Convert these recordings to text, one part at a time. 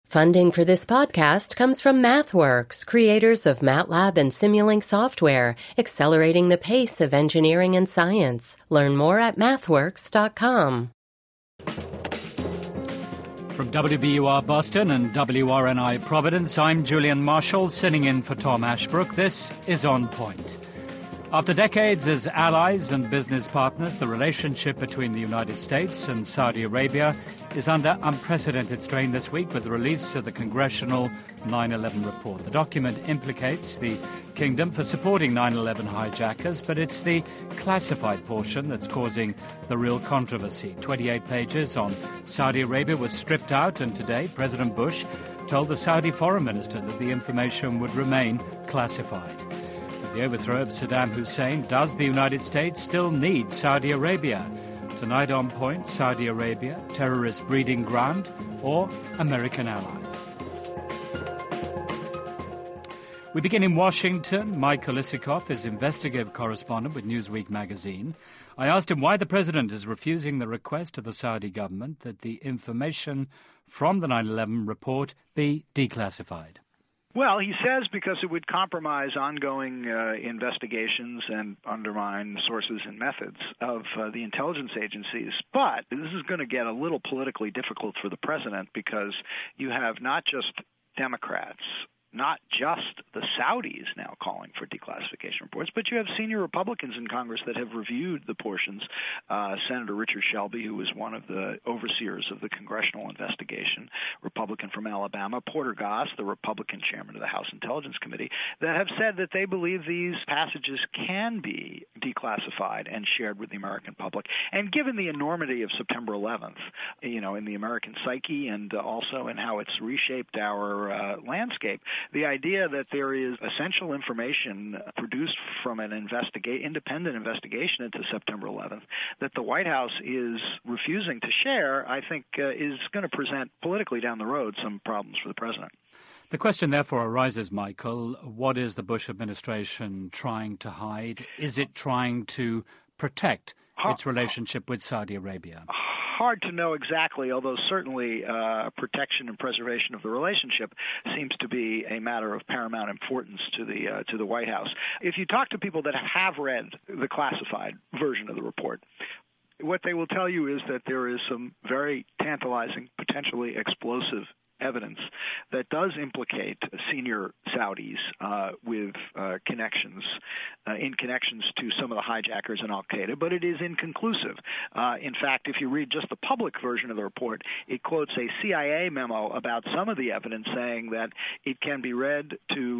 Funding for this podcast comes from MathWorks, creators of MATLAB and Simulink software, accelerating the pace of engineering and science. Learn more at mathworks.com. From WBUR Boston and WRNI Providence, I'm Julian Marshall, sitting in for Tom Ashbrook. This is On Point. After decades as allies and business partners, the relationship between the United States and Saudi Arabia is under unprecedented strain this week with the release of the congressional 9/11 report. The document implicates the kingdom for supporting 9/11 hijackers, but it's the classified portion that's causing the real controversy. 28 pages on Saudi Arabia was stripped out, and today President Bush told the Saudi foreign minister that the information would remain classified. With the overthrow of Saddam Hussein, does the United States still need Saudi Arabia? Tonight on Point, Saudi Arabia, terrorist breeding ground or American ally? We begin in Washington. Michael Isikoff is investigative correspondent with Newsweek magazine. I asked him why the president is refusing the request of the Saudi government that the information from the 9/11 report be declassified. Well, he says because it would compromise ongoing investigations and undermine sources and methods of the intelligence agencies. But this is going to get a little politically difficult for the president because you have not just Democrats, not just the Saudis now calling for declassification reports, but you have senior Republicans in Congress that have reviewed the portions. Senator Richard Shelby, who was one of the overseers of the congressional investigation, Republican from Alabama, Porter Goss, the Republican chairman of the House Intelligence Committee, that have said that they believe these passages can be declassified and shared with the American public. And given the enormity of September 11th, in the American psyche and also in how it's reshaped our landscape, the idea that there is essential information produced from an independent investigation into September 11th that the White House is refusing to share, I think is going to present politically down the road some problems for the president. The question therefore arises, Michael, what is the Bush administration trying to hide? Is it trying to protect its relationship with Saudi Arabia? Hard to know exactly, although certainly protection and preservation of the relationship seems to be a matter of paramount importance to the White House. If you talk to people that have read the classified version of the report, what they will tell you is that there is some very tantalizing, potentially explosive evidence that does implicate senior Saudis with connections to some of the hijackers in al-Qaeda, but it is inconclusive. In fact, if you read just the public version of the report, it quotes a CIA memo about some of the evidence saying that it can be read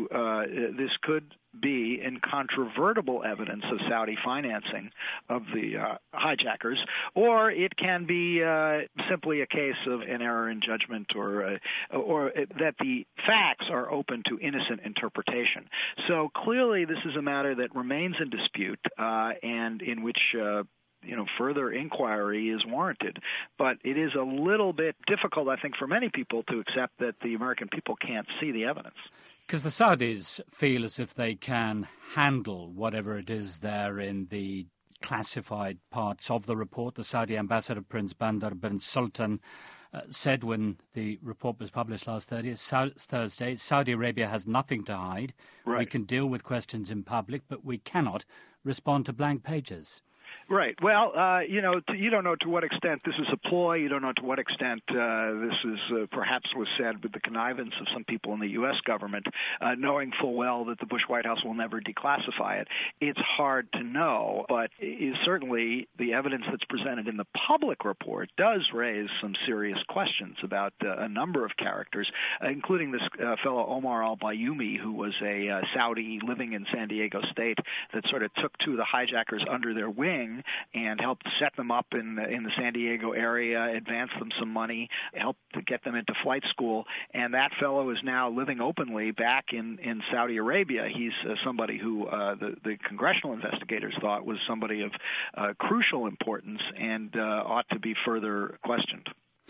to this could be incontrovertible evidence of Saudi financing of the hijackers, or it can be simply a case of an error in judgment or that the facts are open to innocent interpretation. So clearly this is a matter that remains in dispute and in which further inquiry is warranted. But it is a little bit difficult, I think, for many people to accept that the American people can't see the evidence. Because the Saudis feel as if they can handle whatever it is there in the classified parts of the report. The Saudi ambassador, Prince Bandar bin Sultan, said when the report was published last Thursday, Saudi Arabia has nothing to hide. Right. We can deal with questions in public, but we cannot respond to blank pages. Right. Well, you don't know to what extent this is a ploy. You don't know to what extent this is perhaps was said with the connivance of some people in the U.S. government, knowing full well that the Bush White House will never declassify it. It's hard to know, but certainly the evidence that's presented in the public report does raise some serious questions about a number of characters, including this fellow Omar al-Bayoumi, who was a Saudi living in San Diego State that sort of took two of the hijackers under their wing and helped set them up in the San Diego area, advance them some money, helped to get them into flight school. And that fellow is now living openly back in Saudi Arabia. He's somebody who the congressional investigators thought was somebody of crucial importance and ought to be further questioned.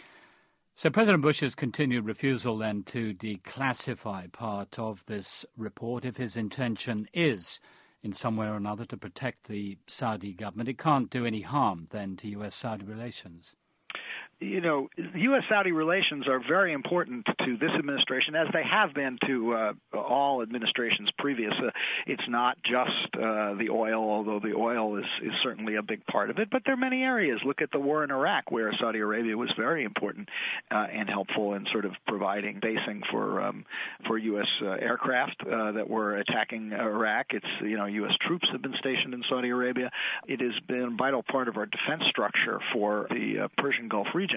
So President Bush's continued refusal then to declassify part of this report, if his intention is in some way or another to protect the Saudi government, it can't do any harm then to U.S.-Saudi relations. U.S.-Saudi relations are very important to this administration, as they have been to all administrations previous. It's not just the oil, although the oil is certainly a big part of it, but there are many areas. Look at the war in Iraq, where Saudi Arabia was very important and helpful in sort of providing basing for U.S. aircraft that were attacking Iraq. It's, U.S. troops have been stationed in Saudi Arabia. It has been a vital part of our defense structure for the Persian Gulf region.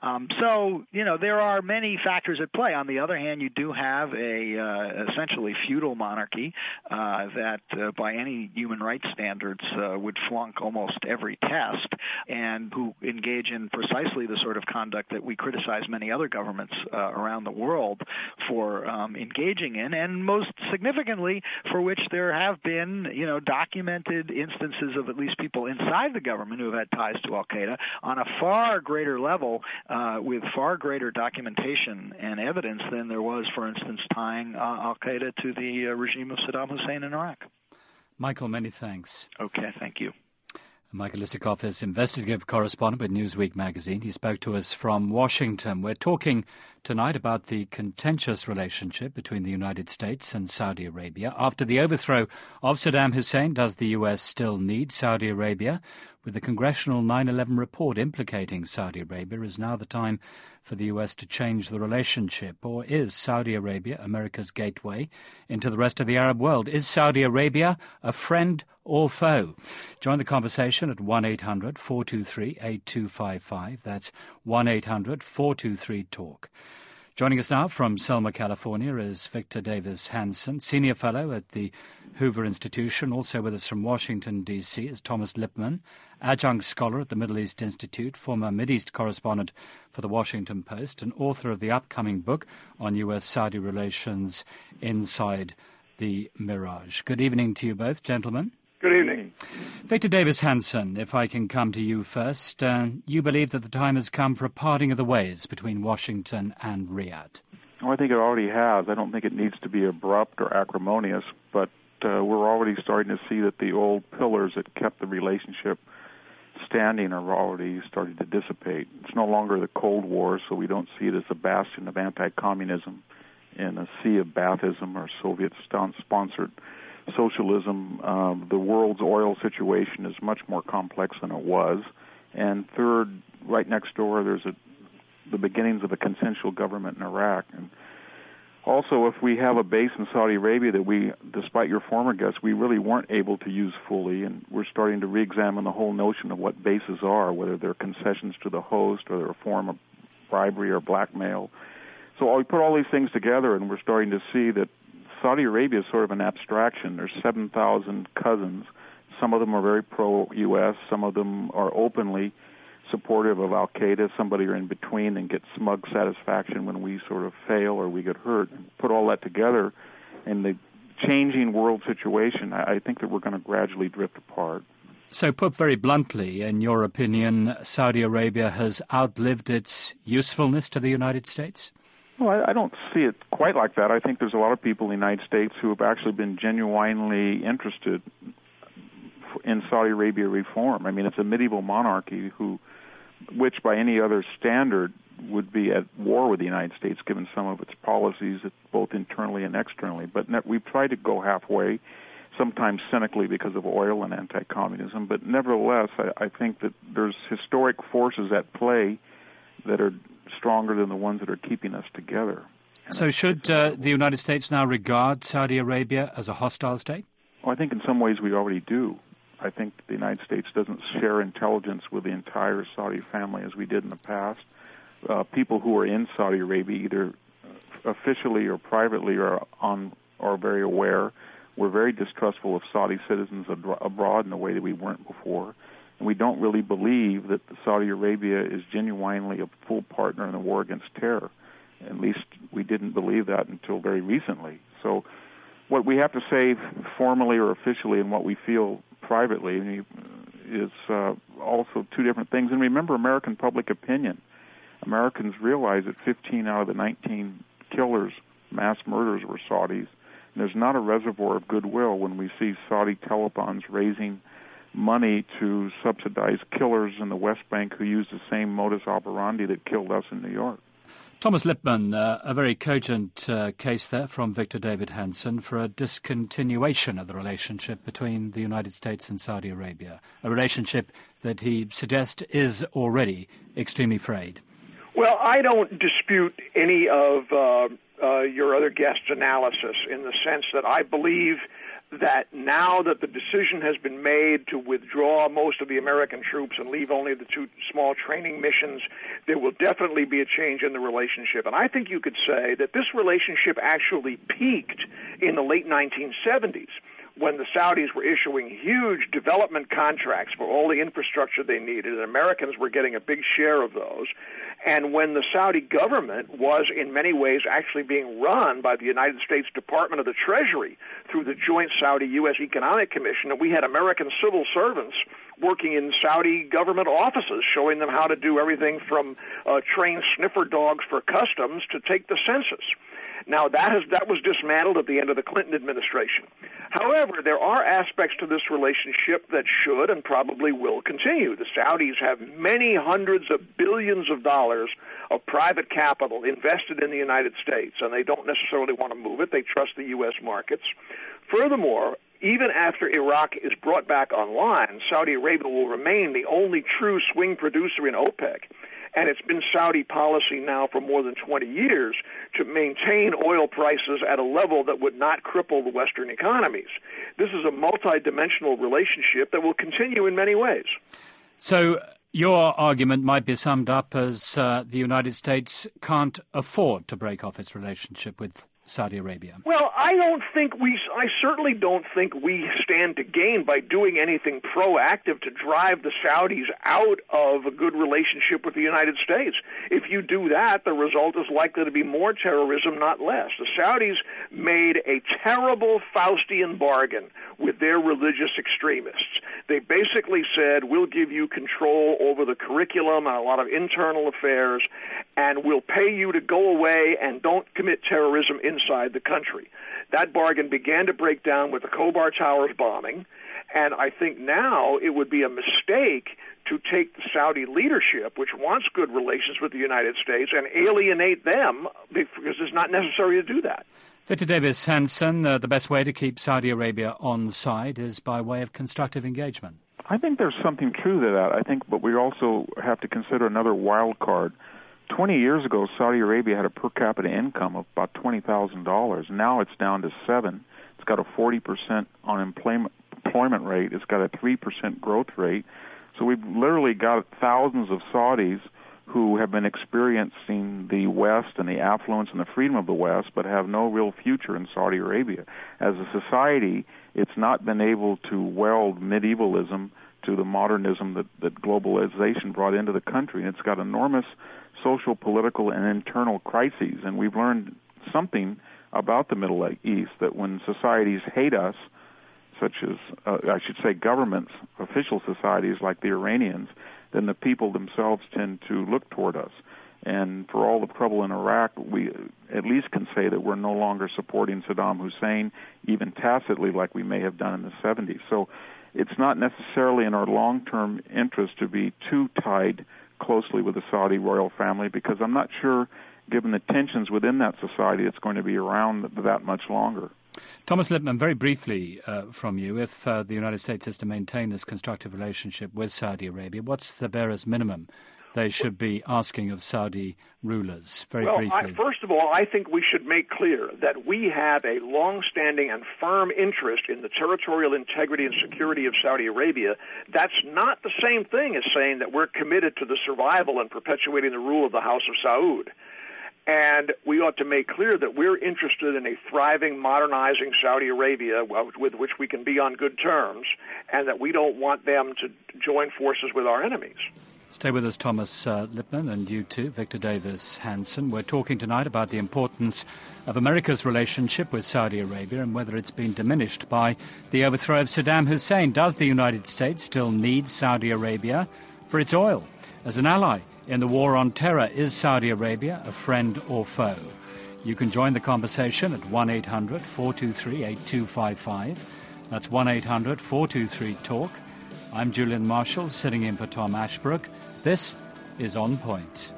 There are many factors at play. On the other hand, you do have a essentially feudal monarchy that, by any human rights standards, would flunk almost every test, and who engage in precisely the sort of conduct that we criticize many other governments around the world for engaging in, and most significantly, for which there have been, documented instances of at least people inside the government who have had ties to al-Qaeda on a far greater level, with far greater documentation and evidence than there was, for instance, tying al-Qaeda to the regime of Saddam Hussein in Iraq. Michael, many thanks. Okay, thank you. Michael Isikoff is investigative correspondent with Newsweek magazine. He spoke to us from Washington. We're talking tonight about the contentious relationship between the United States and Saudi Arabia. After the overthrow of Saddam Hussein, does the U.S. still need Saudi Arabia? With the congressional 9/11 report implicating Saudi Arabia, is now the time for the U.S. to change the relationship? Or is Saudi Arabia America's gateway into the rest of the Arab world? Is Saudi Arabia a friend or foe? Join the conversation at 1-800-423-8255. That's 1-800-423-TALK. Joining us now from Selma, California, is Victor Davis Hanson, Senior Fellow at the Hoover Institution. Also with us from Washington, D.C. is Thomas Lipman, Adjunct Scholar at the Middle East Institute, former Mideast correspondent for the Washington Post, and author of the upcoming book on U.S.-Saudi relations, Inside the Mirage. Good evening to you both, gentlemen. Good evening. Victor Davis Hanson, if I can come to you first, you believe that the time has come for a parting of the ways between Washington and Riyadh. Well, I think it already has. I don't think it needs to be abrupt or acrimonious, but we're already starting to see that the old pillars that kept the relationship standing are already starting to dissipate. It's no longer the Cold War, so we don't see it as a bastion of anti-communism in a sea of Baathism or Soviet-sponsored socialism. The world's oil situation is much more complex than it was. And third, right next door, there's the beginnings of a consensual government in Iraq. And also, if we have a base in Saudi Arabia that we, despite your former guests, we really weren't able to use fully, and we're starting to re-examine the whole notion of what bases are, whether they're concessions to the host or they're a form of bribery or blackmail. So we put all these things together, and we're starting to see that Saudi Arabia is sort of an abstraction. There's 7,000 cousins. Some of them are very pro-U.S. Some of them are openly supportive of al-Qaeda. Somebody are in between and get smug satisfaction when we sort of fail or we get hurt. Put all that together in the changing world situation, I think that we're going to gradually drift apart. So put very bluntly, in your opinion, Saudi Arabia has outlived its usefulness to the United States? Well, I don't see it quite like that. I think there's a lot of people in the United States who have actually been genuinely interested in Saudi Arabia reform. I mean, it's a medieval monarchy which by any other standard would be at war with the United States, given some of its policies, both internally and externally. But we've tried to go halfway, sometimes cynically because of oil and anti-communism. But nevertheless, I think that there's historic forces at play that are stronger than the ones that are keeping us together. So should the United States now regard Saudi Arabia as a hostile state? Well, I think in some ways we already do. I think the United States doesn't share intelligence with the entire Saudi family as we did in the past. People who are in Saudi Arabia, either officially or privately, are very aware. We're very distrustful of Saudi citizens abroad in a way that we weren't before. And we don't really believe that Saudi Arabia is genuinely a full partner in the war against terror. At least we didn't believe that until very recently. So what we have to say formally or officially and what we feel privately is also two different things. And remember American public opinion. Americans realize that 15 out of the 19 killers, mass murderers, were Saudis. And there's not a reservoir of goodwill when we see Saudi telethons raising money to subsidize killers in the West Bank who use the same modus operandi that killed us in New York. Thomas Lippman, a very cogent case there from Victor David Hanson for a discontinuation of the relationship between the United States and Saudi Arabia, a relationship that he suggests is already extremely frayed. Well, I don't dispute any of your other guests' analysis in the sense that I believe that now that the decision has been made to withdraw most of the American troops and leave only the 2 small training missions, there will definitely be a change in the relationship. And I think you could say that this relationship actually peaked in the late 1970s when the Saudis were issuing huge development contracts for all the infrastructure they needed, and Americans were getting a big share of those, and when the Saudi government was in many ways actually being run by the United States Department of the Treasury through the Joint Saudi-U.S. Economic Commission, and we had American civil servants working in Saudi government offices, showing them how to do everything from train sniffer dogs for customs to take the census. Now, that was dismantled at the end of the Clinton administration. However, there are aspects to this relationship that should and probably will continue. The Saudis have many hundreds of billions of dollars of private capital invested in the United States, and they don't necessarily want to move it. They trust the U.S. markets. Furthermore, even after Iraq is brought back online, Saudi Arabia will remain the only true swing producer in OPEC. And it's been Saudi policy now for more than 20 years to maintain oil prices at a level that would not cripple the Western economies. This is a multidimensional relationship that will continue in many ways. So your argument might be summed up as the United States can't afford to break off its relationship with Saudi Arabia. Well, I certainly don't think we stand to gain by doing anything proactive to drive the Saudis out of a good relationship with the United States. If you do that, the result is likely to be more terrorism, not less. The Saudis made a terrible Faustian bargain with their religious extremists. They basically said, we'll give you control over the curriculum and a lot of internal affairs, and we'll pay you to go away and don't commit terrorism inside the country. That bargain began to break down with the Khobar Towers bombing, and I think now it would be a mistake to take the Saudi leadership, which wants good relations with the United States, and alienate them because it's not necessary to do that. Victor Davis Hanson, the best way to keep Saudi Arabia on side is by way of constructive engagement. I think there's something true to that. But we also have to consider another wild card. 20 years ago, Saudi Arabia had a per capita income of about $20,000. Now it's down to $7,000. It's got a 40% unemployment rate. It's got a 3% growth rate. So we've literally got thousands of Saudis who have been experiencing the West and the affluence and the freedom of the West, but have no real future in Saudi Arabia. As a society, it's not been able to weld medievalism to the modernism that globalization brought into the country. And it's got enormous social, political, and internal crises. And we've learned something about the Middle East, that when societies hate us, such as, I should say, governments, official societies like the Iranians, then the people themselves tend to look toward us. And for all the trouble in Iraq, we at least can say that we're no longer supporting Saddam Hussein, even tacitly like we may have done in the 70s. So it's not necessarily in our long-term interest to be too tied closely with the Saudi royal family, because I'm not sure, given the tensions within that society, it's going to be around that much longer. Thomas Lippman, very briefly from you, if the United States is to maintain this constructive relationship with Saudi Arabia, what's the barest minimum they should be asking of Saudi rulers? Very briefly. First of all, I think we should make clear that we have a long-standing and firm interest in the territorial integrity and security of Saudi Arabia. That's not the same thing as saying that we're committed to the survival and perpetuating the rule of the House of Saud. And we ought to make clear that we're interested in a thriving, modernizing Saudi Arabia with which we can be on good terms, and that we don't want them to join forces with our enemies. Stay with us, Thomas Lippman, and you too, Victor Davis Hanson. We're talking tonight about the importance of America's relationship with Saudi Arabia and whether it's been diminished by the overthrow of Saddam Hussein. Does the United States still need Saudi Arabia for its oil? As an ally in the war on terror, is Saudi Arabia a friend or foe? You can join the conversation at 1-800-423-8255. That's 1-800-423-TALK. I'm Julian Marshall, sitting in for Tom Ashbrook. This is On Point.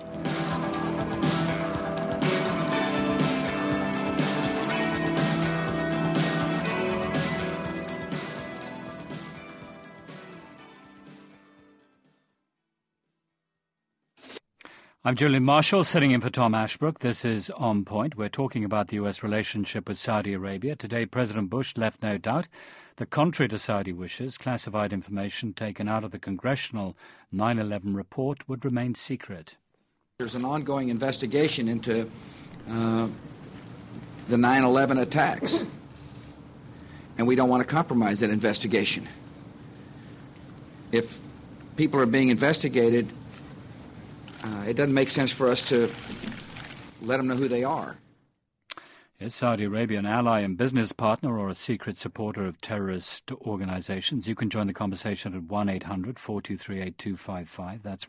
I'm Julian Marshall, sitting in for Tom Ashbrook. This is On Point. We're talking about the U.S. relationship with Saudi Arabia. Today, President Bush left no doubt that, contrary to Saudi wishes, classified information taken out of the congressional 9/11 report would remain secret. There's an ongoing investigation into the 9/11 attacks, and we don't want to compromise that investigation. If people are being investigated, it doesn't make sense for us to let them know who they are. Is Saudi Arabia an ally and business partner or a secret supporter of terrorist organizations? You can join the conversation at 1-800-423-8255. That's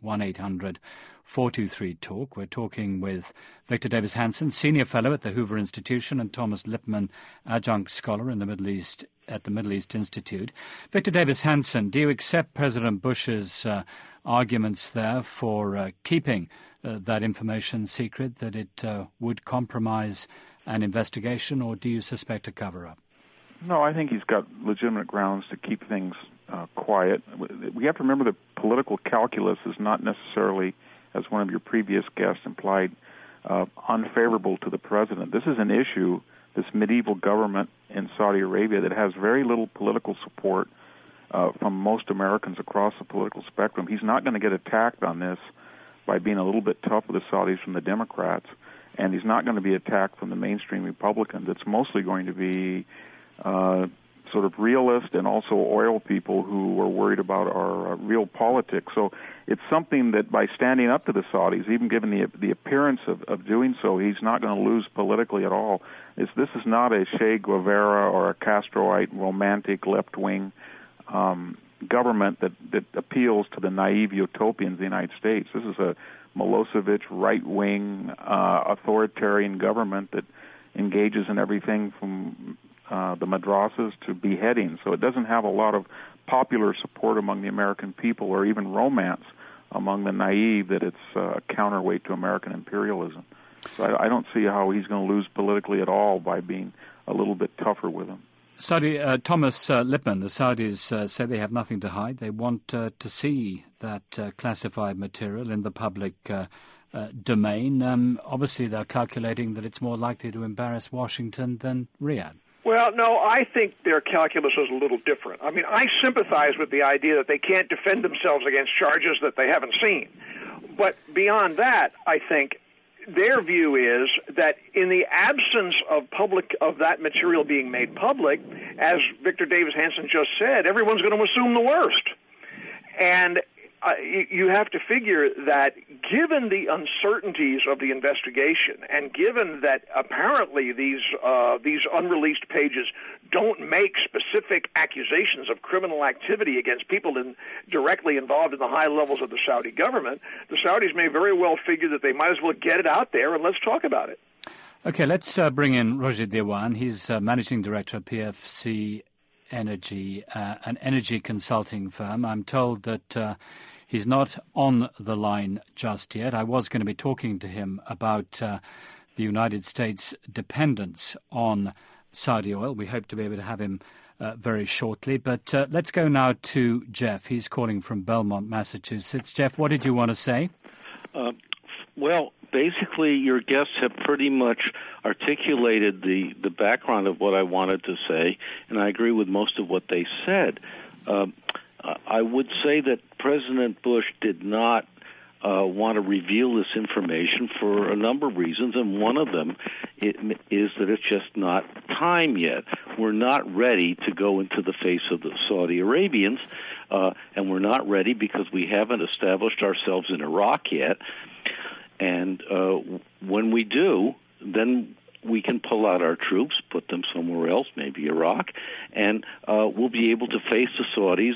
1-800-423-TALK. We're talking with Victor Davis Hanson, Senior Fellow at the Hoover Institution, and Thomas Lippman, Adjunct Scholar in the Middle East at the Middle East Institute. Victor Davis Hanson, do you accept President Bush's arguments there for keeping that information secret, that it would compromise an investigation, or do you suspect a cover-up? No, I think he's got legitimate grounds to keep things quiet. We have to remember that political calculus is not necessarily, as one of your previous guests implied, unfavorable to the president. This is an issue, this medieval government in Saudi Arabia, that has very little political support from most Americans across the political spectrum. He's not going to get attacked on this by being a little bit tough with the Saudis from the Democrats, and he's not going to be attacked from the mainstream Republicans. It's mostly going to be sort of realist and also oil people who are worried about our real politics. So it's something that by standing up to the Saudis, even given the appearance of doing so, he's not going to lose politically at all. This is not a Che Guevara or a Castroite romantic left-wing government that appeals to the naive utopians of the United States. This is a Milosevic right-wing authoritarian government that engages in everything from the madrasas to beheading. So it doesn't have a lot of popular support among the American people, or even romance among the naive that it's a counterweight to American imperialism. So I don't see how he's going to lose politically at all by being a little bit tougher with him. Thomas Lippman, the Saudis say they have nothing to hide. They want to see that classified material in the public domain. Obviously, they're calculating that it's more likely to embarrass Washington than Riyadh. Well, no, I think their calculus is a little different. I mean, I sympathize with the idea that they can't defend themselves against charges that they haven't seen. But beyond that, I think their view is that in the absence of that material being made public, as Victor Davis Hanson just said, everyone's going to assume the worst. And you have to figure that given the uncertainties of the investigation, and given that apparently these unreleased pages don't make specific accusations of criminal activity against people directly involved in the high levels of the Saudi government, the Saudis may very well figure that they might as well get it out there and let's talk about it. Okay, let's bring in Roger Dewan. He's managing director of PFC Energy, an energy consulting firm. I'm told that he's not on the line just yet. I was going to be talking to him about the United States' dependence on Saudi oil. We hope to be able to have him very shortly. But let's go now to Jeff. He's calling from Belmont, Massachusetts. Jeff, what did you want to say? Well, basically, your guests have pretty much articulated the background of what I wanted to say, and I agree with most of what they said. I would say that President Bush did not want to reveal this information for a number of reasons, and one of them is that it's just not time yet. We're not ready to go into the face of the Saudi Arabians, and we're not ready because we haven't established ourselves in Iraq yet. And when we do, then we can pull out our troops, put them somewhere else, maybe Iraq, and we'll be able to face the Saudis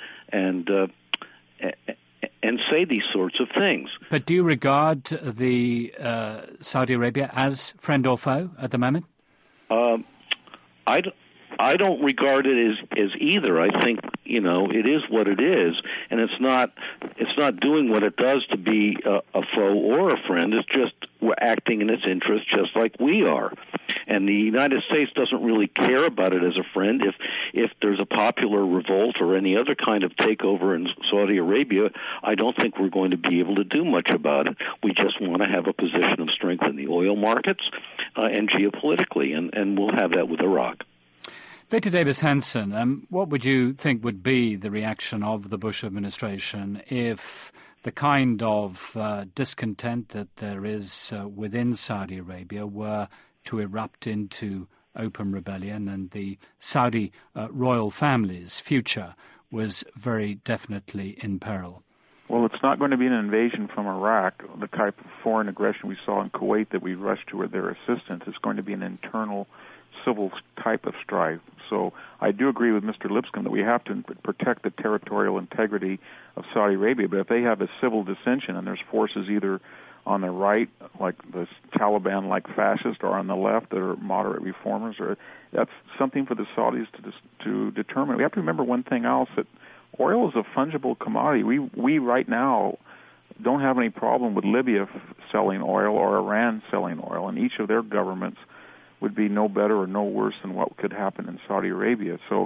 and say these sorts of things. But do you regard the Saudi Arabia as friend or foe at the moment? I I don't regard it as either. I think, it is what it is, and it's not doing what it does to be a foe or a friend. It's just we're acting in its interest just like we are. And the United States doesn't really care about it as a friend. If there's a popular revolt or any other kind of takeover in Saudi Arabia, I don't think we're going to be able to do much about it. We just want to have a position of strength in the oil markets and geopolitically, and we'll have that with Iraq. Victor Davis Hanson, what would you think would be the reaction of the Bush administration if the kind of discontent that there is within Saudi Arabia were to erupt into open rebellion and the Saudi royal family's future was very definitely in peril? Well, it's not going to be an invasion from Iraq, the type of foreign aggression we saw in Kuwait that we rushed to their assistance. It's going to be an internal civil type of strife. So I do agree with Mr. Lipscomb that we have to protect the territorial integrity of Saudi Arabia, but if they have a civil dissension and there's forces either on the right, like the Taliban-like fascists, or on the left that are moderate reformers, or that's something for the Saudis to determine. We have to remember one thing else, that oil is a fungible commodity. We right now don't have any problem with Libya selling oil or Iran selling oil, and each of their governments would be no better or no worse than what could happen in Saudi Arabia. So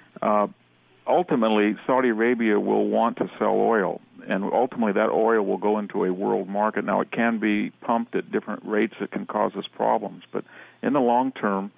ultimately, Saudi Arabia will want to sell oil, and ultimately that oil will go into a world market. Now, it can be pumped at different rates that can cause us problems, but in the long term,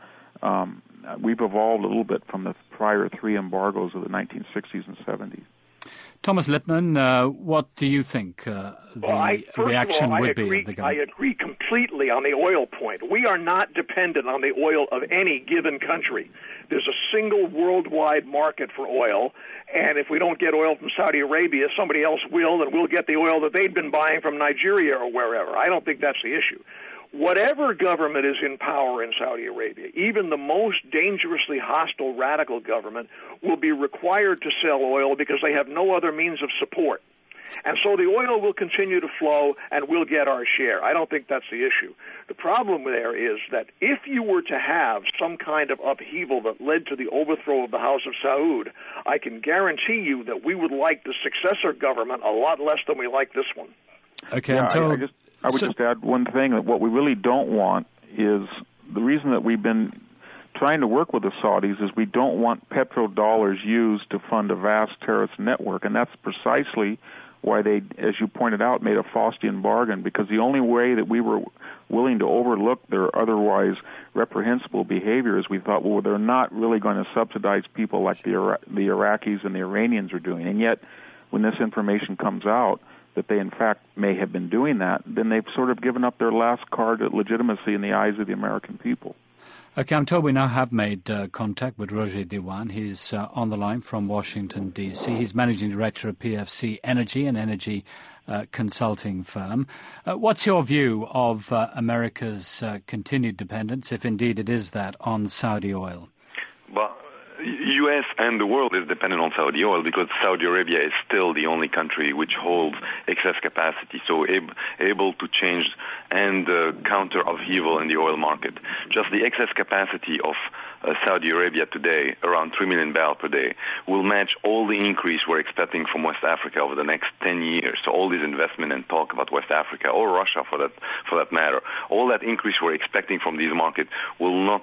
we've evolved a little bit from the prior three embargoes of the 1960s and 70s. Thomas Lippman, what do you think the reaction would be of the government? I agree completely on the oil point. We are not dependent on the oil of any given country. There's a single worldwide market for oil, and if we don't get oil from Saudi Arabia, somebody else will, and we'll get the oil that they've been buying from Nigeria or wherever. I don't think that's the issue. Whatever government is in power in Saudi Arabia, even the most dangerously hostile radical government, will be required to sell oil because they have no other means of support. And so the oil will continue to flow and we'll get our share. I don't think that's the issue. The problem there is that if you were to have some kind of upheaval that led to the overthrow of the House of Saud, I can guarantee you that we would like the successor government a lot less than we like this one. Okay, yeah, I would just add one thing, that what we really don't want is, the reason that we've been trying to work with the Saudis is we don't want petrodollars used to fund a vast terrorist network, and that's precisely why they, as you pointed out, made a Faustian bargain, because the only way that we were willing to overlook their otherwise reprehensible behavior is we thought, well, they're not really going to subsidize people like the Iraqis and the Iranians are doing, and yet when this information comes out, that they in fact may have been doing that, then they've sort of given up their last card at legitimacy in the eyes of the American people. Okay, I'm told we now have made contact with Roger Diwan. He's on the line from Washington, D.C. He's managing director of PFC Energy, an energy consulting firm. What's your view of America's continued dependence, if indeed it is that, on Saudi oil? Well, U.S. and the world is dependent on Saudi oil because Saudi Arabia is still the only country which holds excess capacity, so able to change and counter upheaval in the oil market. Just the excess capacity of Saudi Arabia today, around 3 million barrels per day, will match all the increase we're expecting from West Africa over the next 10 years. So all this investment and talk about West Africa, or Russia for that matter, all that increase we're expecting from these markets will not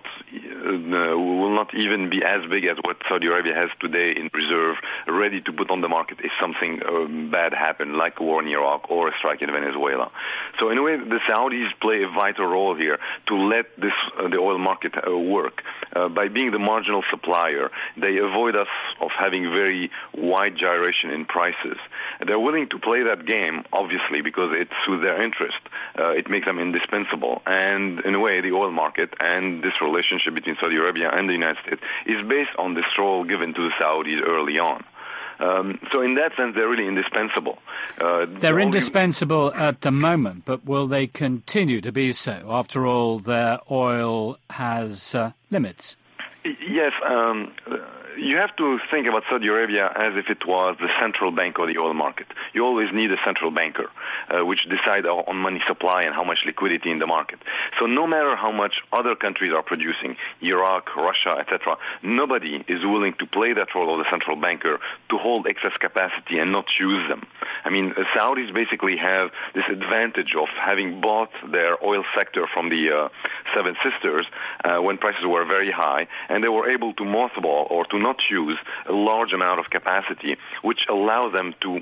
even be as big as what Saudi Arabia has today in reserve, ready to put on the market if something bad happened, like a war in Iraq or a strike in Venezuela. So in a way, the Saudis play a vital role here to let the oil market work. By being the marginal supplier, they avoid us of having very wide gyration in prices. They're willing to play that game, obviously, because it's with their interest. It makes them indispensable. And in a way, the oil market and this relationship between Saudi Arabia and the United States is based on this role given to the Saudis early on. So in that sense, they're really indispensable. They're indispensable at the moment, but will they continue to be so? After all, their oil has limits. Yes. you have to think about Saudi Arabia as if it was the central bank of the oil market. You always need a central banker, which decide on money supply and how much liquidity in the market. So no matter how much other countries are producing, Iraq, Russia, etc., nobody is willing to play that role of the central banker to hold excess capacity and not use them. I mean, Saudis basically have this advantage of having bought their oil sector from the Seven Sisters when prices were very high, and they were able to mothball or to not use a large amount of capacity, which allows them to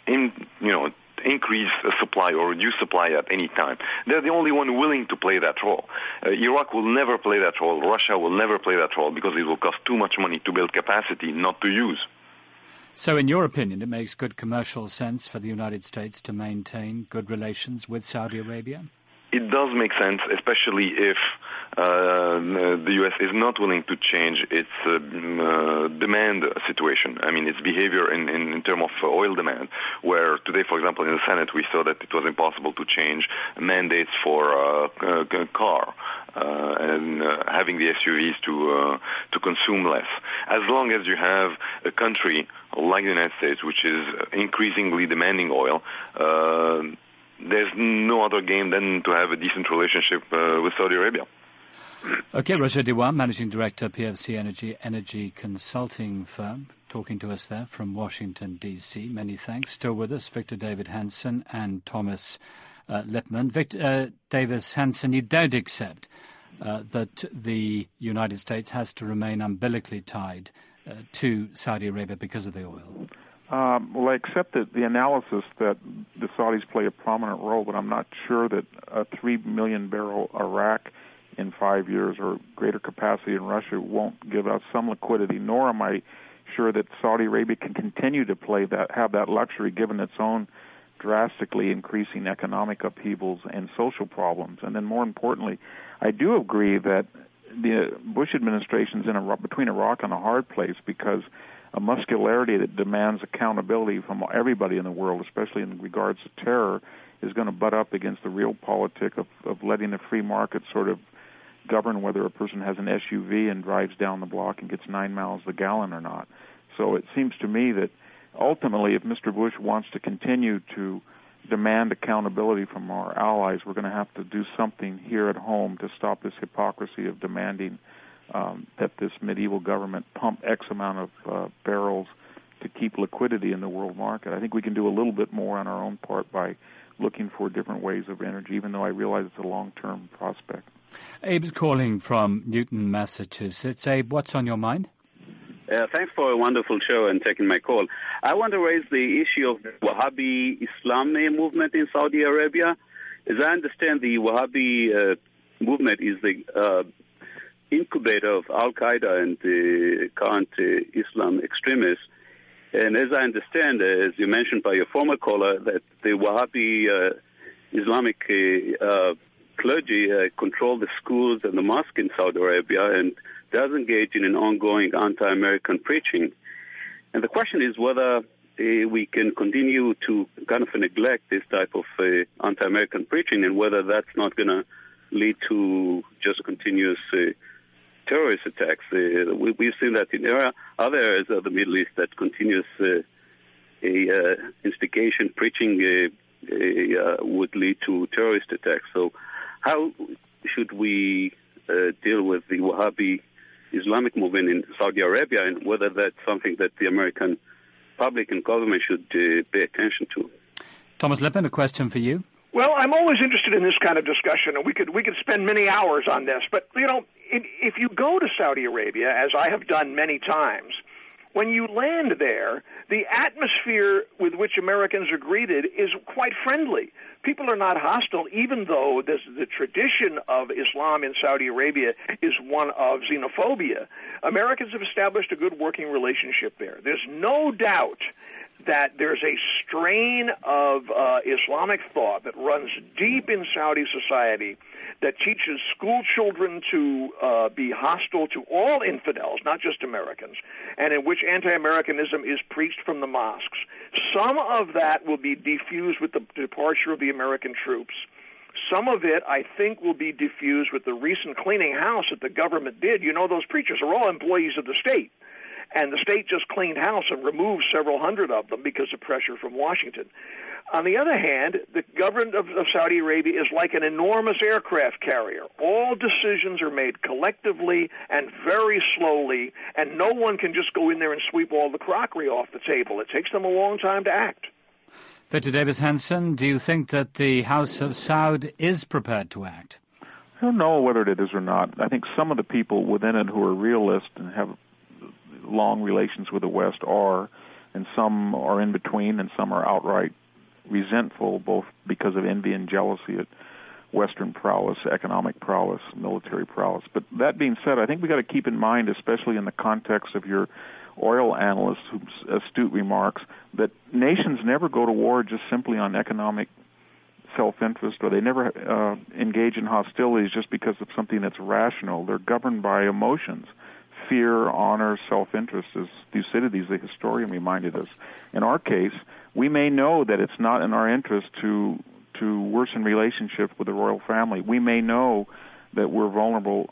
increase supply or reduce supply at any time. They're the only one willing to play that role. Iraq will never play that role. Russia will never play that role because it will cost too much money to build capacity not to use. So in your opinion, it makes good commercial sense for the United States to maintain good relations with Saudi Arabia? It does make sense, especially if the U.S. is not willing to change its demand situation. I mean, its behavior in terms of oil demand, where today, for example, in the Senate, we saw that it was impossible to change mandates for car and having the SUVs to consume less. As long as you have a country like the United States, which is increasingly demanding oil, there's no other game than to have a decent relationship with Saudi Arabia. Okay, Roger Dewan, Managing Director, PFC Energy Consulting Firm, talking to us there from Washington, D.C. Many thanks. Still with us, Victor David Hanson and Thomas Lippman. Victor Davis Hanson, you don't accept that the United States has to remain umbilically tied to Saudi Arabia because of the oil? Well, I accept the analysis that the Saudis play a prominent role, but I'm not sure that a 3 million barrel Iraq in 5 years or greater capacity in Russia won't give us some liquidity, nor am I sure that Saudi Arabia can continue to have that luxury given its own drastically increasing economic upheavals and social problems. And then more importantly, I do agree that the Bush administration's between a rock and a hard place because a muscularity that demands accountability from everybody in the world, especially in regards to terror, is going to butt up against the real politic of letting the free market sort of govern whether a person has an SUV and drives down the block and gets 9 miles the gallon or not. So it seems to me that ultimately, if Mr. Bush wants to continue to demand accountability from our allies, we're going to have to do something here at home to stop this hypocrisy of demanding that this medieval government pump X amount of barrels to keep liquidity in the world market. I think we can do a little bit more on our own part by looking for different ways of energy, even though I realize it's a long-term prospect. Abe's calling from Newton, Massachusetts. Abe, what's on your mind? Thanks for a wonderful show and taking my call. I want to raise the issue of the Wahhabi Islam movement in Saudi Arabia. As I understand, the Wahhabi movement is the incubator of Al-Qaeda and the current Islam extremists. And as I understand, as you mentioned by your former caller, that the Wahhabi Islamic clergy control the schools and the mosque in Saudi Arabia and does engage in an ongoing anti-American preaching. And the question is whether we can continue to kind of neglect this type of anti-American preaching and whether that's not going to lead to just continuous terrorist attacks. We've seen that in other areas of the Middle East that continuous instigation preaching would lead to terrorist attacks. So how should we deal with the Wahhabi Islamic movement in Saudi Arabia and whether that's something that the American public and government should pay attention to? Thomas Lippman, a question for you. Well, I'm always interested in this kind of discussion, and we could spend many hours on this. But, you know, if you go to Saudi Arabia, as I have done many times, when you land there, the atmosphere with which Americans are greeted is quite friendly. People are not hostile, even though the tradition of Islam in Saudi Arabia is one of xenophobia. Americans have established a good working relationship there. There's no doubt that there's a strain of Islamic thought that runs deep in Saudi society that teaches school children to be hostile to all infidels, not just Americans, and in which anti-Americanism is preached from the mosques. Some of that will be diffused with the departure of the American troops. Some of it, I think, will be diffused with the recent cleaning house that the government did. You know, those preachers are all employees of the state. And the state just cleaned house and removed several hundred of them because of pressure from Washington. On the other hand, the government of Saudi Arabia is like an enormous aircraft carrier. All decisions are made collectively and very slowly, and no one can just go in there and sweep all the crockery off the table. It takes them a long time to act. Victor Davis Hanson, do you think that the House of Saud is prepared to act? I don't know whether it is or not. I think some of the people within it who are realists and have long relations with the West are, and some are in between, and some are outright resentful, both because of envy and jealousy at Western prowess, economic prowess, military prowess. But that being said, I think we got to keep in mind, especially in the context of your oil analyst's astute remarks, that nations never go to war just simply on economic self-interest, or they never engage in hostilities just because of something that's rational. They're governed by emotions. Fear, honor, self-interest, as Thucydides, the historian, reminded us. In our case, we may know that it's not in our interest to worsen relationships with the royal family. We may know that we're vulnerable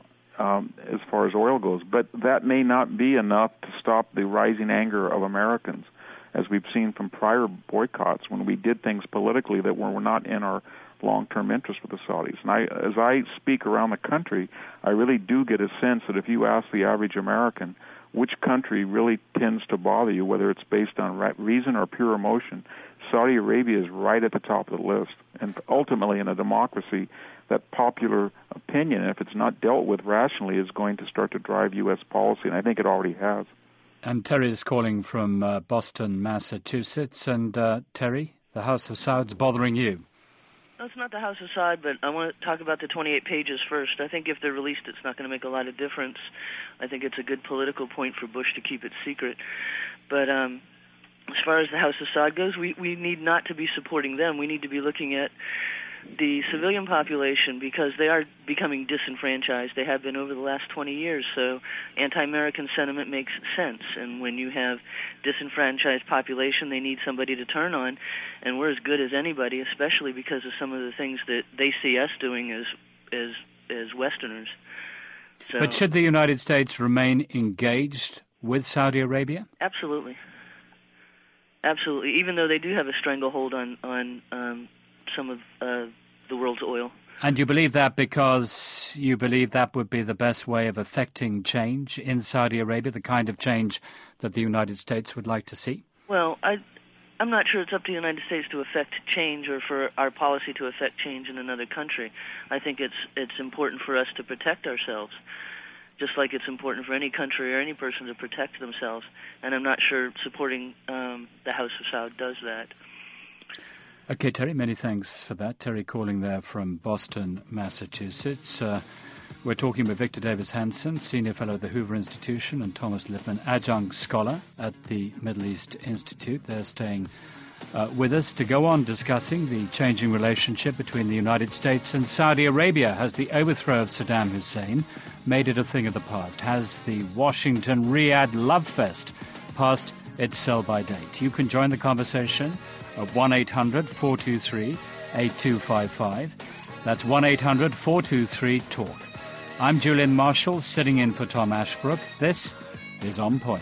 as far as oil goes, but that may not be enough to stop the rising anger of Americans, as we've seen from prior boycotts when we did things politically that were not in our long-term interest with the Saudis. And as I speak around the country, I really do get a sense that if you ask the average American which country really tends to bother you, whether it's based on reason or pure emotion, Saudi Arabia is right at the top of the list. And ultimately, in a democracy, that popular opinion, if it's not dealt with rationally, is going to start to drive U.S. policy, and I think it already has. And Terry is calling from Boston, Massachusetts. And Terry, the House of Saud's bothering you. No, it's not the House of Saud, but I want to talk about the 28 pages first. I think if they're released, it's not going to make a lot of difference. I think it's a good political point for Bush to keep it secret. But as far as the House of Saud goes, we need not to be supporting them. We need to be looking at the civilian population, because they are becoming disenfranchised. They have been over the last 20 years, so anti-American sentiment makes sense. And when you have disenfranchised population, they need somebody to turn on, and we're as good as anybody, especially because of some of the things that they see us doing as Westerners. So, but should the United States remain engaged with Saudi Arabia? Absolutely. Absolutely, even though they do have a stranglehold on some of the world's oil. And you believe that because you believe that would be the best way of affecting change in Saudi Arabia, the kind of change that the United States would like to see? Well, I'm not sure it's up to the United States to affect change or for our policy to affect change in another country. I think it's important for us to protect ourselves, just like it's important for any country or any person to protect themselves. And I'm not sure supporting the House of Saud does that. Okay, Terry, many thanks for that. Terry calling there from Boston, Massachusetts. We're talking with Victor Davis Hanson, Senior Fellow at the Hoover Institution, and Thomas Lippman, Adjunct Scholar at the Middle East Institute. They're staying with us to go on discussing the changing relationship between the United States and Saudi Arabia. Has the overthrow of Saddam Hussein made it a thing of the past? Has the Washington-Riyadh love fest passed its sell-by date? You can join the conversation at 1-800-423-8255. That's 1-800-423-TALK. I'm Julian Marshall, sitting in for Tom Ashbrook. This is On Point.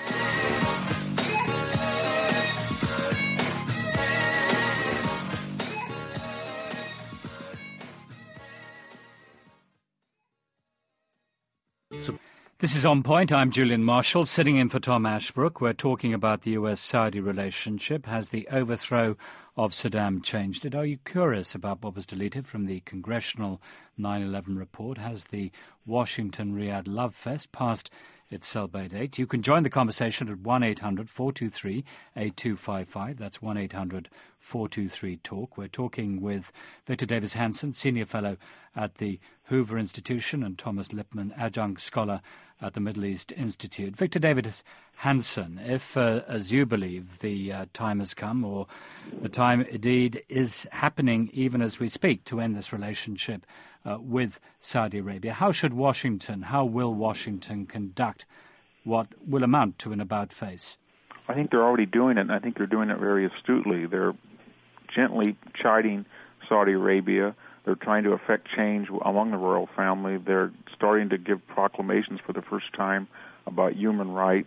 This is On Point. I'm Julian Marshall, sitting in for Tom Ashbrook. We're talking about the U.S.-Saudi relationship. Has the overthrow of Saddam changed it? Are you curious about what was deleted from the congressional 9/11 report? Has the Washington-Riyadh love fest passed its sell-by date? You can join the conversation at 1-800-423-8255. That's 1-800-423-TALK. We're talking with Victor Davis Hanson, Senior Fellow at the Hoover Institution, and Thomas Lippman, Adjunct Scholar at the Middle East Institute. Victor Davis Hanson, if, as you believe, the time has come, or the time indeed is happening even as we speak, to end this relationship with Saudi Arabia, how will Washington conduct what will amount to an about-face? I think they're already doing it, and I think they're doing it very astutely. They're gently chiding Saudi Arabia. They're trying to affect change among the royal family. They're starting to give proclamations for the first time about human rights.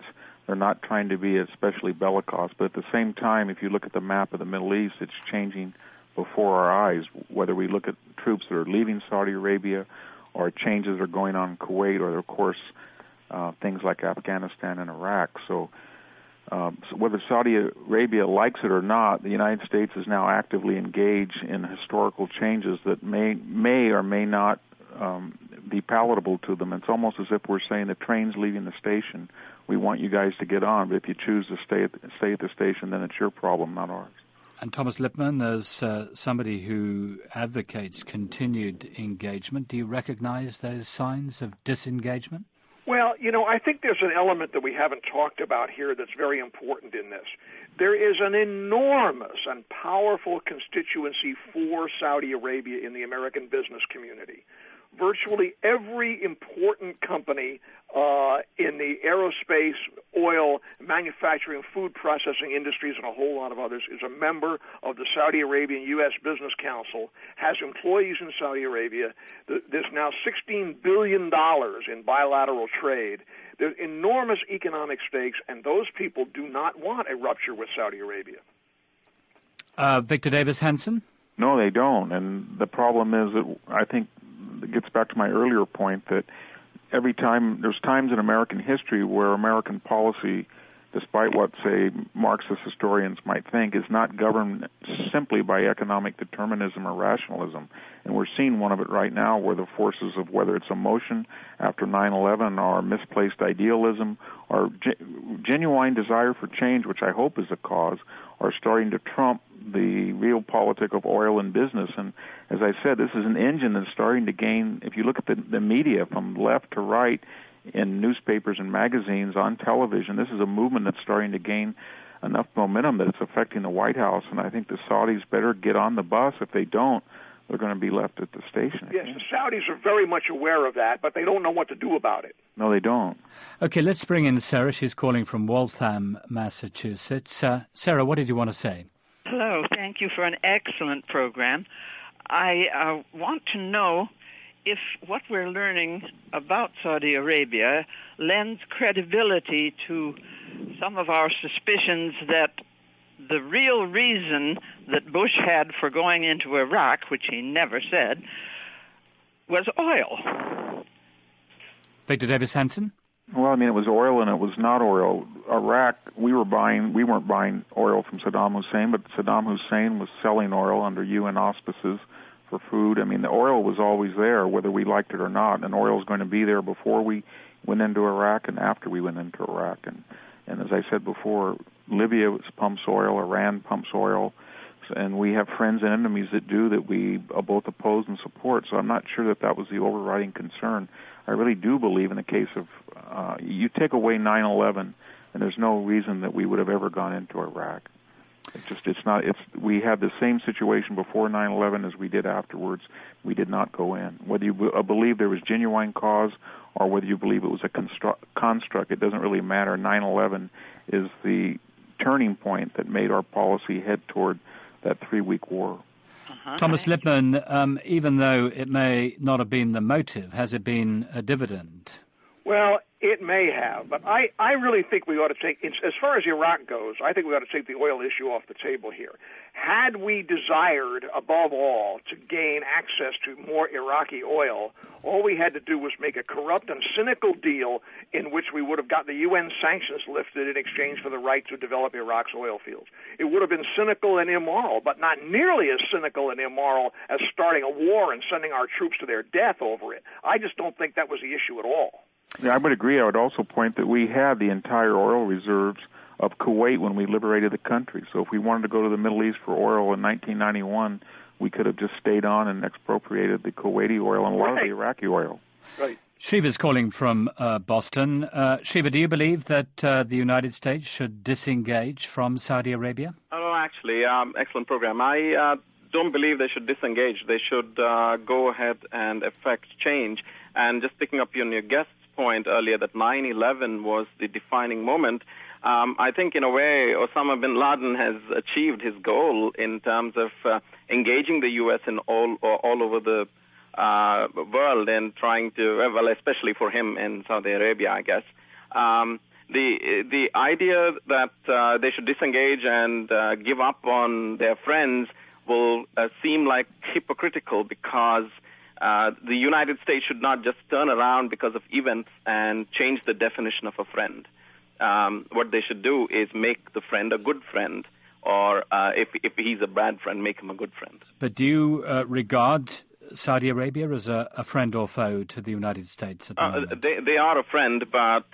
They're not trying to be especially bellicose, but at the same time, if you look at the map of the Middle East, it's changing before our eyes, whether we look at troops that are leaving Saudi Arabia or changes are going on in Kuwait or, of course, things like Afghanistan and Iraq. So whether Saudi Arabia likes it or not, the United States is now actively engaged in historical changes that may or may not be palatable to them. It's almost as if we're saying the train's leaving the station. We want you guys to get on, but if you choose to stay at the station, then it's your problem, not ours. And Thomas Lippman, as somebody who advocates continued engagement, do you recognize those signs of disengagement? Well, I think there's an element that we haven't talked about here that's very important in this. There is an enormous and powerful constituency for Saudi Arabia in the American business community. Virtually every important company in the aerospace, oil, manufacturing, food processing industries, and a whole lot of others is a member of the Saudi Arabian U.S. Business Council, has employees in Saudi Arabia. There's now $16 billion in bilateral trade. There's enormous economic stakes, and those people do not want a rupture with Saudi Arabia. Victor Davis Hanson? No, they don't. And the problem is that I think it gets back to my earlier point that there's times in American history where American policy, despite what, say, Marxist historians might think, is not governed simply by economic determinism or rationalism. And we're seeing one of it right now where the forces of whether it's emotion after 9/11 or misplaced idealism or genuine desire for change, which I hope is a cause, are starting to trump the real politic of oil and business. And as I said, this is an engine that's starting to gain, if you look at the media from left to right, in newspapers and magazines, on television, this is a movement that's starting to gain enough momentum that it's affecting the White House. And I think the Saudis better get on the bus. If they don't, they're going to be left at the station. Yes, the Saudis are very much aware of that, but they don't know what to do about it. No, they don't. Okay, let's bring in Sarah. She's calling from Waltham, Massachusetts. Sarah, what did you want to say? Hello, thank you for an excellent program. I want to know if what we're learning about Saudi Arabia lends credibility to some of our suspicions that the real reason that Bush had for going into Iraq, which he never said, was oil. Victor Davis Hanson? Well, I mean, it was oil and it was not oil. Iraq, we weren't buying oil from Saddam Hussein, but Saddam Hussein was selling oil under UN auspices for food. I mean, the oil was always there, whether we liked it or not, and oil is going to be there before we went into Iraq and after we went into Iraq. And as I said before, Libya pumps oil, Iran pumps oil, and we have friends and enemies that do that we both oppose and support. So I'm not sure that was the overriding concern. I really do believe in the case of you take away 9/11, and there's no reason that we would have ever gone into Iraq. We had the same situation before 9/11 as we did afterwards. We did not go in. Whether you believe there was genuine cause or whether you believe it was a construct, it doesn't really matter. 9/11 is the turning point that made our policy head toward that 3-week war. Thomas Lippman, even though it may not have been the motive, has it been a dividend? Well, it may have, but I really think we ought to take, as far as Iraq goes, I think we ought to take the oil issue off the table here. Had we desired, above all, to gain access to more Iraqi oil, all we had to do was make a corrupt and cynical deal in which we would have got the UN sanctions lifted in exchange for the right to develop Iraq's oil fields. It would have been cynical and immoral, but not nearly as cynical and immoral as starting a war and sending our troops to their death over it. I just don't think that was the issue at all. Yeah, I would agree. I would also point that we had the entire oil reserves of Kuwait when we liberated the country. So if we wanted to go to the Middle East for oil in 1991, we could have just stayed on and expropriated the Kuwaiti oil and a lot of the Iraqi oil. Right. Shiva's calling from Boston. Shiva, do you believe that the United States should disengage from Saudi Arabia? Oh, actually, excellent program. I don't believe they should disengage. They should go ahead and effect change. And just picking up on your guest's point earlier that 9/11 was the defining moment, I think in a way Osama bin Laden has achieved his goal in terms of engaging the U.S. in all over the world and trying to, well, especially for him in Saudi Arabia, I guess. the idea that they should disengage and give up on their friends will seem like hypocritical, because the United States should not just turn around because of events and change the definition of a friend. What they should do is make the friend a good friend, or if he's a bad friend, make him a good friend. But do you regard Saudi Arabia as a friend or foe to the United States at the moment? They are a friend, but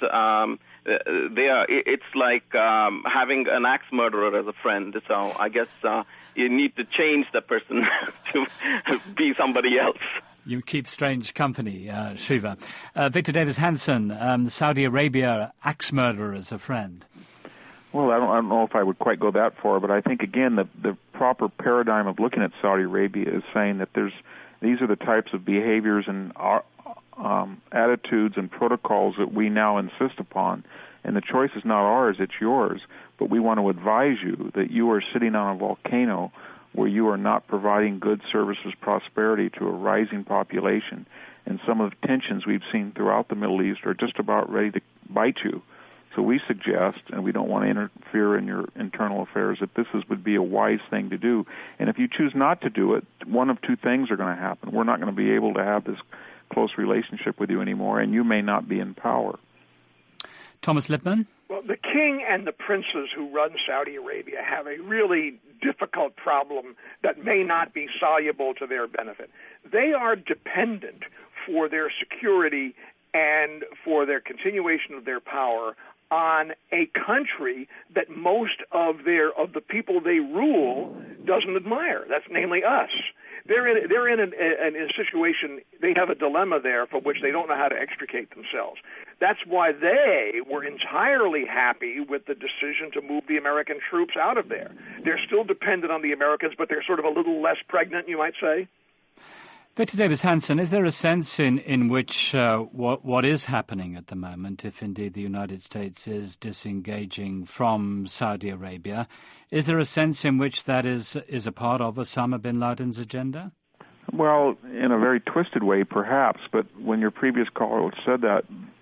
it's like having an axe murderer as a friend. So I guess you need to change the person to be somebody else. You keep strange company, Shiva. Victor Davis Hanson, Saudi Arabia axe murderer as a friend. Well, I don't know if I would quite go that far, but I think, again, the proper paradigm of looking at Saudi Arabia is saying that these are the types of behaviors and attitudes and protocols that we now insist upon, and the choice is not ours, it's yours. But we want to advise you that you are sitting on a volcano where you are not providing goods, services, prosperity to a rising population, and some of the tensions we've seen throughout the Middle East are just about ready to bite you. So we suggest, and we don't want to interfere in your internal affairs, that this would be a wise thing to do. And if you choose not to do it, one of two things are going to happen. We're not going to be able to have this close relationship with you anymore, and you may not be in power. Thomas Lippman? Well, the king and the princes who run Saudi Arabia have a really difficult problem that may not be soluble to their benefit. They are dependent for their security and for their continuation of their power on a country that most of the people they rule doesn't admire. That's namely us. They're in a situation, they have a dilemma there from which they don't know how to extricate themselves. That's why they were entirely happy with the decision to move the American troops out of there. They're still dependent on the Americans, but they're sort of a little less pregnant, you might say. Victor Davis Hanson, is there a sense in which what is happening at the moment, if indeed the United States is disengaging from Saudi Arabia, is there a sense in which that is a part of Osama bin Laden's agenda? Well, in a very twisted way, perhaps, but when your previous caller said that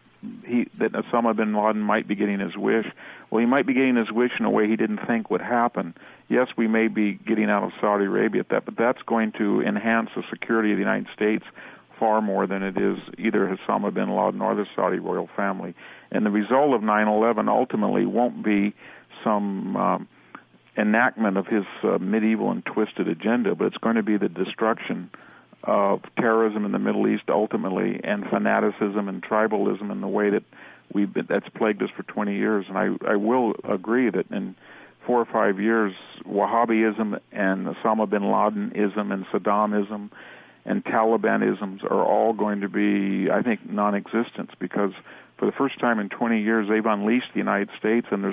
Osama bin Laden might be getting his wish, well, he might be getting his wish in a way he didn't think would happen. Yes, we may be getting out of Saudi Arabia at that, but that's going to enhance the security of the United States far more than it is either Osama bin Laden or the Saudi royal family. And the result of 9/11 ultimately won't be some enactment of his medieval and twisted agenda, but it's going to be the destruction of terrorism in the Middle East ultimately, and fanaticism and tribalism in the way that that's plagued us for 20 years. And I will agree that in 4 or 5 years, Wahhabism and Osama bin Ladenism and Saddamism and Talibanisms are all going to be, I think, non-existent, because for the first time in 20 years, they've unleashed the United States, and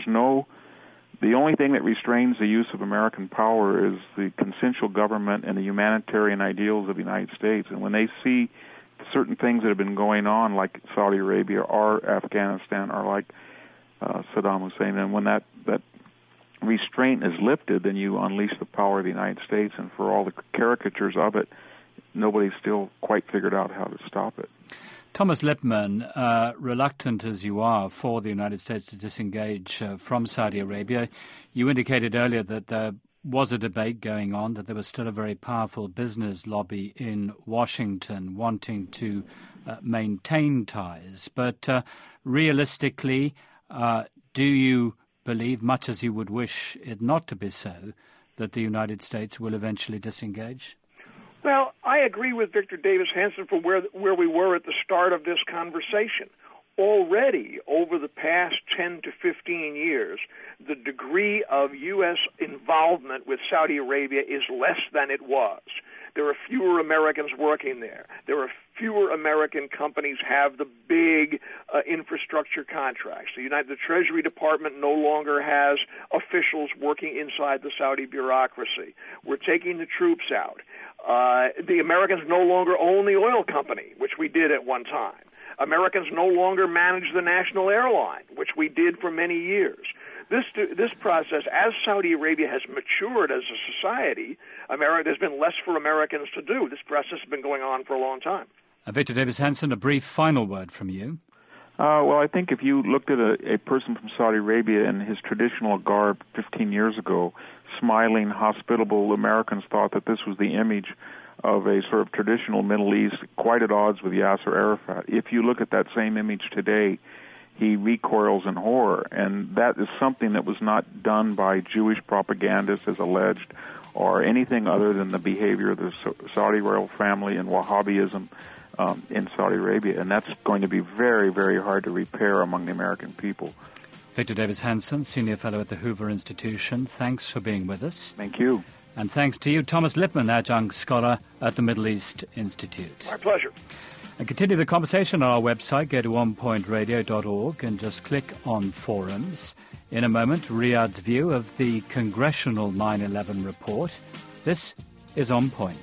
the only thing that restrains the use of American power is the consensual government and the humanitarian ideals of the United States. And when they see certain things that have been going on, like Saudi Arabia or Afghanistan or like Saddam Hussein, and when that restraint is lifted, then you unleash the power of the United States. And for all the caricatures of it, nobody's still quite figured out how to stop it. Thomas Lippman, reluctant as you are for the United States to disengage from Saudi Arabia, you indicated earlier that there was a debate going on, that there was still a very powerful business lobby in Washington wanting to maintain ties. But realistically, do you believe, much as you would wish it not to be so, that the United States will eventually disengage? Well, I agree with Victor Davis Hanson from where we were at the start of this conversation. Already, over the past 10 to 15 years, the degree of U.S. involvement with Saudi Arabia is less than it was. There are fewer Americans working there. There are fewer American companies have the big infrastructure contracts. The Treasury Department no longer has officials working inside the Saudi bureaucracy. We're taking the troops out. The Americans no longer own the oil company, which we did at one time. Americans no longer manage the national airline, which we did for many years. This process, as Saudi Arabia has matured as a society, there's been less for Americans to do. This process has been going on for a long time. Victor Davis Hanson, a brief final word from you. Well, I think if you looked at a person from Saudi Arabia in his traditional garb 15 years ago, smiling, hospitable, Americans thought that this was the image of a sort of traditional Middle East, quite at odds with Yasser Arafat. If you look at that same image today, he recoils in horror, and that is something that was not done by Jewish propagandists, as alleged, or anything other than the behavior of the Saudi royal family and Wahhabism in Saudi Arabia, and that's going to be very, very hard to repair among the American people. Victor Davis Hanson, Senior Fellow at the Hoover Institution, thanks for being with us. Thank you. And thanks to you, Thomas Lippman, Adjunct Scholar at the Middle East Institute. My pleasure. And continue the conversation on our website. Go to onpointradio.org and just click on Forums. In a moment, Riyadh's view of the Congressional 9/11 report. This is On Point.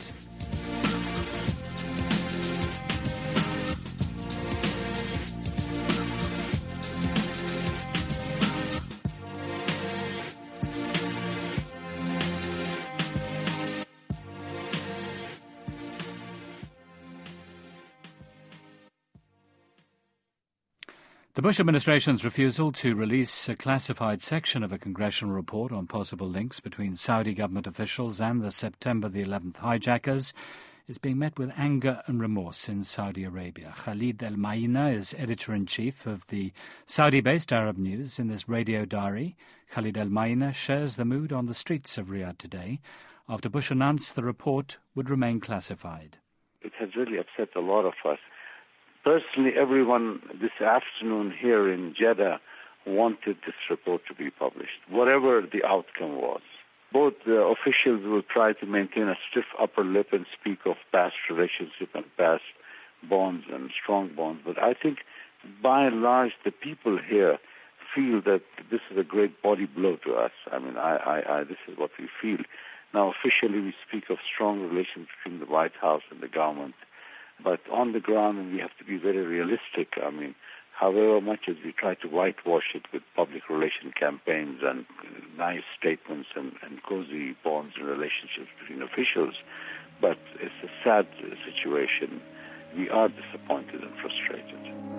The Bush administration's refusal to release a classified section of a congressional report on possible links between Saudi government officials and the September the 11th hijackers is being met with anger and remorse in Saudi Arabia. Khalid Al-Maina is editor-in-chief of the Saudi-based Arab News. In this radio diary, Khalid Al-Maina shares the mood on the streets of Riyadh today after Bush announced the report would remain classified. It has really upset a lot of us. Personally, everyone this afternoon here in Jeddah wanted this report to be published, whatever the outcome was. Both the officials will try to maintain a stiff upper lip and speak of past relationship and past bonds and strong bonds. But I think, by and large, the people here feel that this is a great body blow to us. I mean, this is what we feel. Now, officially, we speak of strong relations between the White House and the government. But on the ground, and we have to be very realistic, I mean, however much as we try to whitewash it with public relation campaigns and nice statements and cozy bonds and relationships between officials, but it's a sad situation. We are disappointed and frustrated.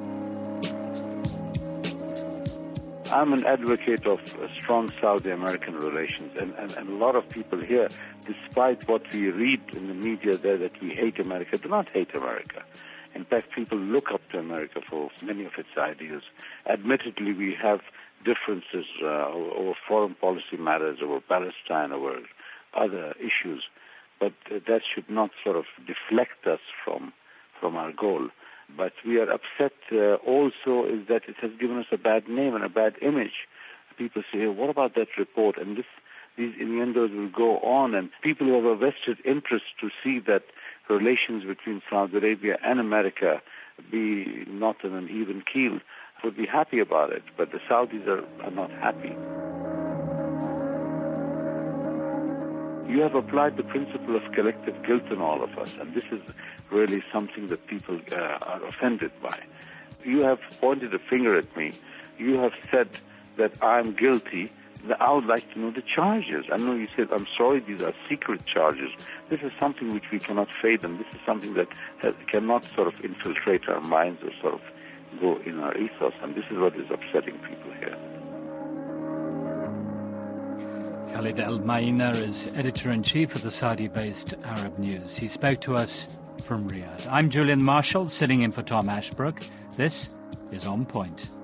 I'm an advocate of strong Saudi-American relations, and a lot of people here, despite what we read in the media there that we hate America, do not hate America. In fact, people look up to America for many of its ideas. Admittedly, we have differences over foreign policy matters, over Palestine, over other issues, but that should not sort of deflect us from our goal. But we are upset also is that it has given us a bad name and a bad image. People say, hey, what about that report? And these innuendos will go on, and people who have a vested interest to see that relations between Saudi Arabia and America be not on an even keel would be happy about it. But the Saudis are not happy. You have applied the principle of collective guilt on all of us, and this is really something that people are offended by. You have pointed a finger at me. You have said that I'm guilty. I would like to know the charges. I know you said, I'm sorry, these are secret charges. This is something which we cannot fade, and this is something that cannot sort of infiltrate our minds or sort of go in our ethos, and this is what is upsetting people here. Khalid Al-Maina is editor-in-chief of the Saudi-based Arab News. He spoke to us from Riyadh. I'm Julian Marshall, sitting in for Tom Ashbrook. This is On Point.